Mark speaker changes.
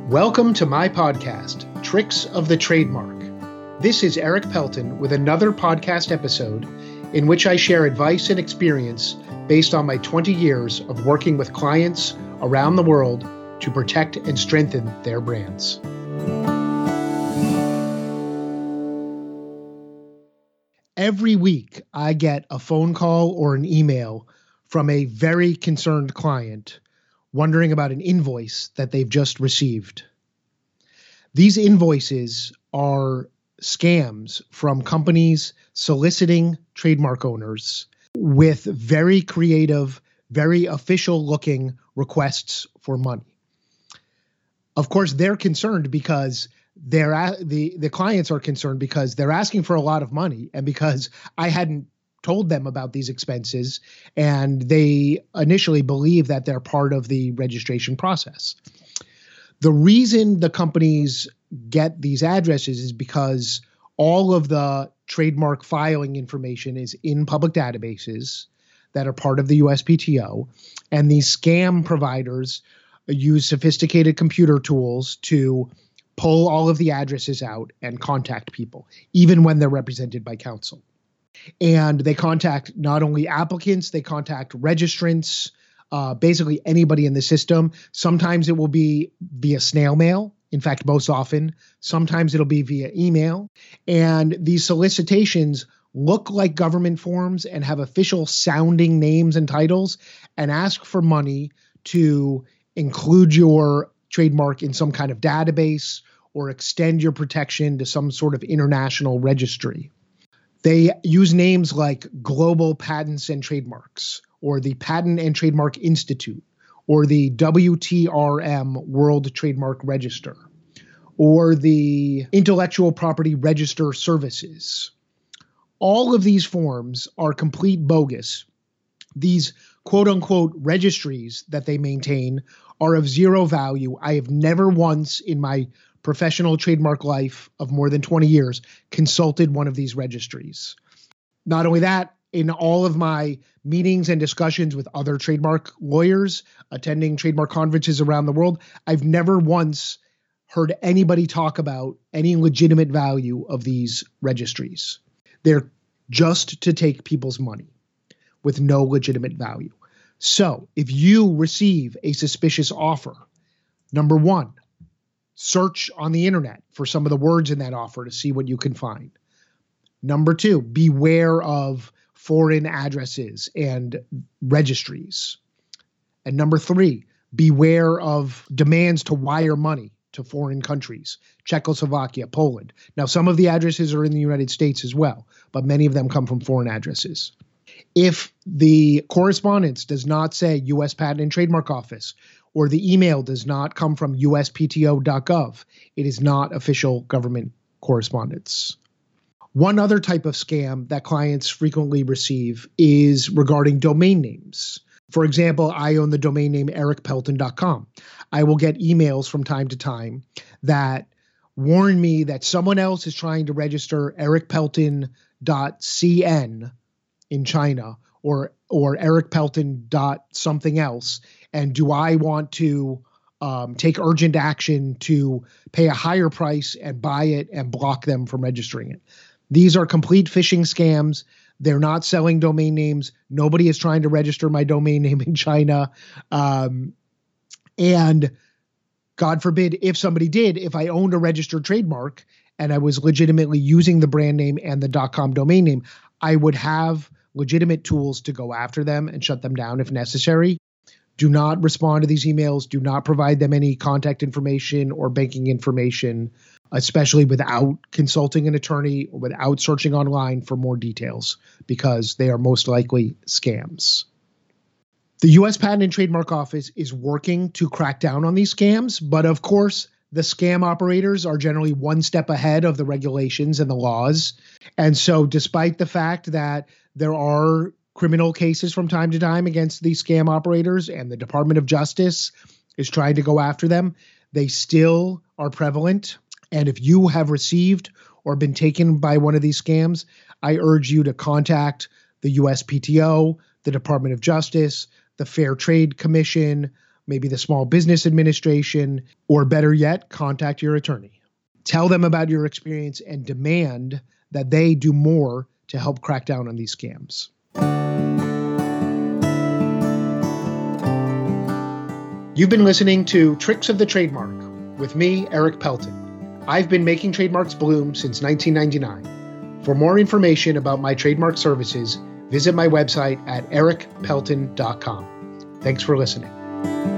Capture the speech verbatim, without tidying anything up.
Speaker 1: Welcome to my podcast, Tricks of the Trademark. This is Eric Pelton with another podcast episode in which I share advice and experience based on my twenty years of working with clients around the world to protect and strengthen their brands. Every week, I get a phone call or an email from a very concerned client wondering about an invoice that they've just received. These invoices are scams from companies soliciting trademark owners with very creative, very official-looking requests for money. Of course, they're concerned because they're a- the, the clients are concerned because they're asking for a lot of money and because I hadn't told them about these expenses, and they initially believe that they're part of the registration process. The reason the companies get these addresses is because all of the trademark filing information is in public databases that are part of the U S P T O, and these scam providers use sophisticated computer tools to pull all of the addresses out and contact people, even when they're represented by counsel. And they contact not only applicants, they contact registrants, uh, basically anybody in the system. Sometimes it will be via snail mail. In fact, most often, sometimes it'll be via email. And these solicitations look like government forms and have official sounding names and titles and ask for money to include your trademark in some kind of database or extend your protection to some sort of international registry. They use names like Global Patents and Trademarks, or the Patent and Trademark Institute, or the W T R M World Trademark Register, or the Intellectual Property Register Services. All of these forms are complete bogus. These quote-unquote registries that they maintain are of zero value. I have never once in my professional trademark life of more than twenty years consulted one of these registries. Not only that, in all of my meetings and discussions with other trademark lawyers attending trademark conferences around the world, I've never once heard anybody talk about any legitimate value of these registries. They're just to take people's money with no legitimate value. So if you receive a suspicious offer, number one, search on the internet for some of the words in that offer to see what you can find. Number two, beware of foreign addresses and registries. And number three, beware of demands to wire money to foreign countries, Czechoslovakia, Poland. Now, some of the addresses are in the United States as well, but many of them come from foreign addresses. If the correspondence does not say U S Patent and Trademark Office, or the email does not come from U S P T O dot gov, it is not official government correspondence. One other type of scam that clients frequently receive is regarding domain names. For example, I own the domain name eric pelton dot com. I will get emails from time to time that warn me that someone else is trying to register eric pelton dot c n in China, or or eric pelton dot something else, and do I want to um, take urgent action to pay a higher price and buy it and block them from registering it? These are complete phishing scams. They're not selling domain names. Nobody is trying to register my domain name in China. Um, and God forbid, if somebody did, if I owned a registered trademark and I was legitimately using the brand name and the .com domain name, I would have legitimate tools to go after them and shut them down if necessary. Do not respond to these emails. Do not provide them any contact information or banking information, especially without consulting an attorney or without searching online for more details, because they are most likely scams. The U S Patent and Trademark Office is working to crack down on these scams, but of course, the scam operators are generally one step ahead of the regulations and the laws. And so despite the fact that there are criminal cases from time to time against these scam operators and the Department of Justice is trying to go after them, they still are prevalent. And if you have received or been taken by one of these scams, I urge you to contact the U S P T O, the Department of Justice, the Fair Trade Commission, maybe the Small Business Administration, or better yet, contact your attorney. Tell them about your experience and demand that they do more to help crack down on these scams. You've been listening to Tricks of the Trademark with me, Eric Pelton. I've been making trademarks bloom since nineteen ninety-nine. For more information about my trademark services, visit my website at eric pelton dot com. Thanks for listening.